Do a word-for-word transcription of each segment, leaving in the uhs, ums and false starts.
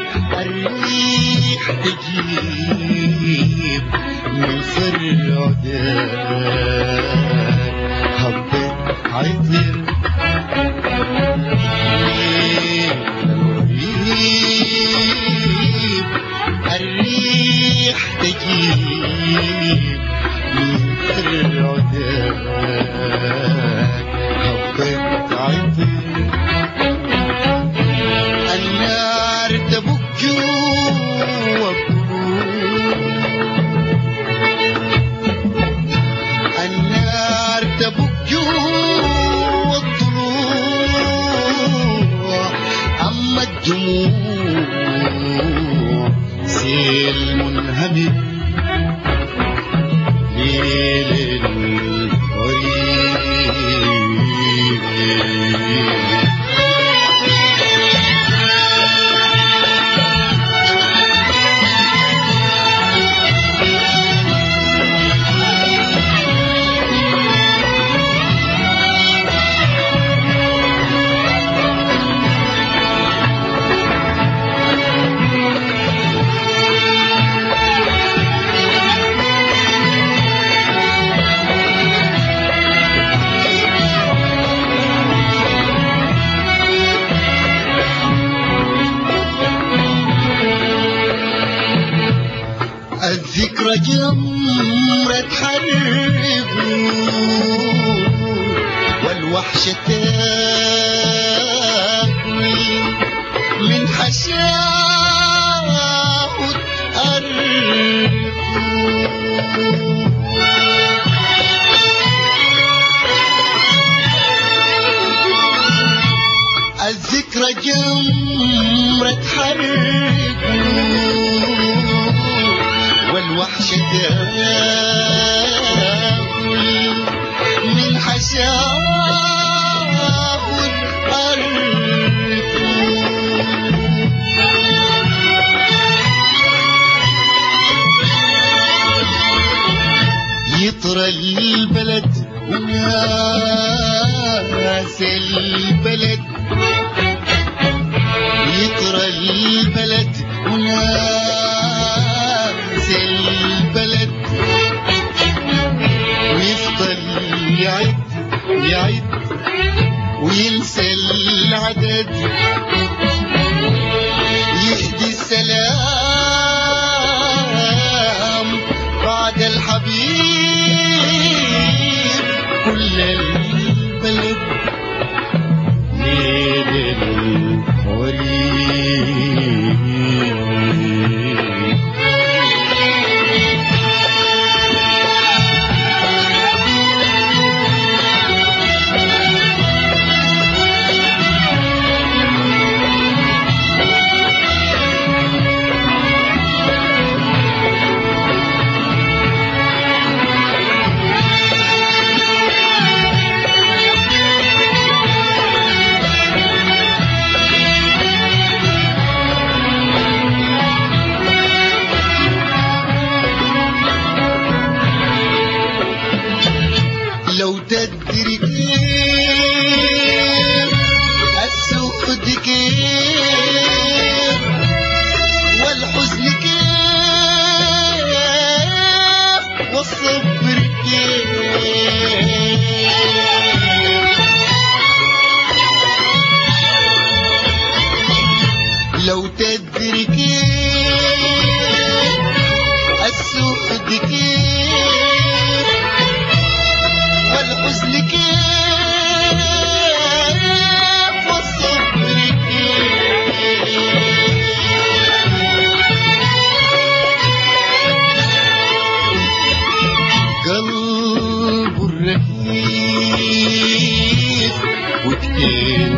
الريح تجيب من فرعدك هبت عطر الريح تجيب من فرعدك هبت عطر النار تبك النار تبك والضلوع أما الدموع سيل منهمر ليل الوريد الذكرى جمرة حرب والوحشة تاكل من حشاوة الأرض الذكرى جمرة حرب والوحشة تاكل من حشاوة الأرض يطرى البلد وناس البلد يطرى البلد وناس البلد ويفضل يعد يعد وينسى العدد يهدي السلام بعد الحبيب كل البلد ليل الوريد لو تدري كيف السود كيف والحزن كيف والصبر كيف لو تدري كيف السود كيف والحزن كيف والصبر كيف قلب الرهيب وكتين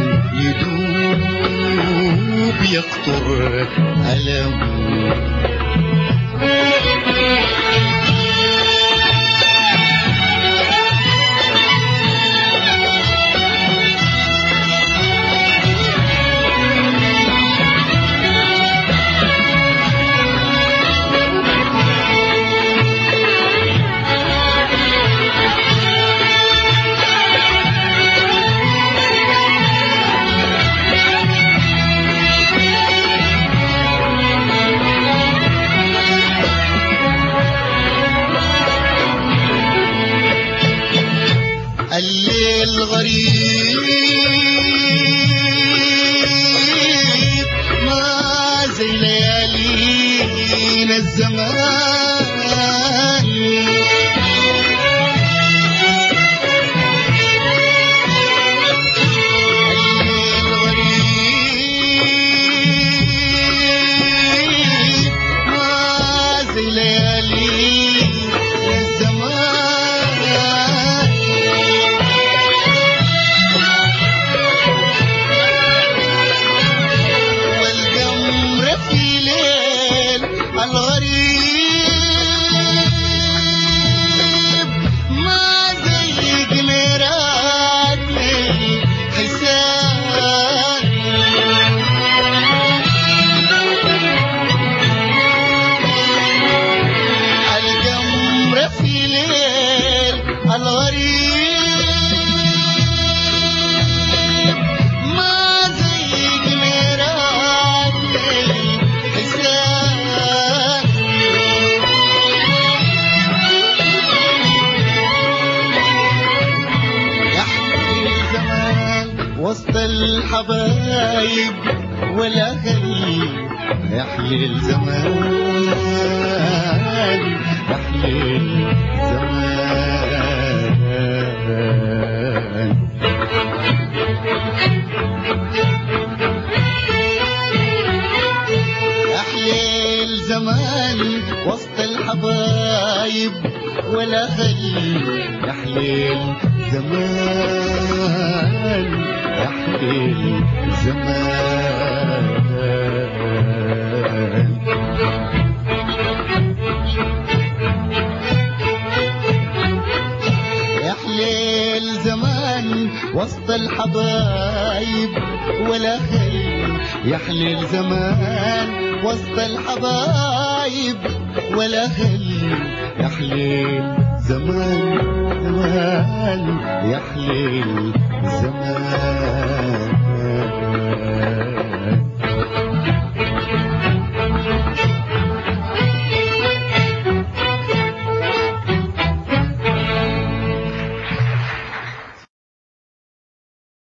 يدوب يقطر ألم ليالينا الزمان وسط الحبايب والأهل يحلي الزمان يحلي الزمان يحلي الزمان وسط الحبايب والأهل يحلي الزمان يحلي الزمان يحلي الزمان وسط الحبايب والأهل يحلي الزمان وسط الحبايب والأهل يحلي الزمان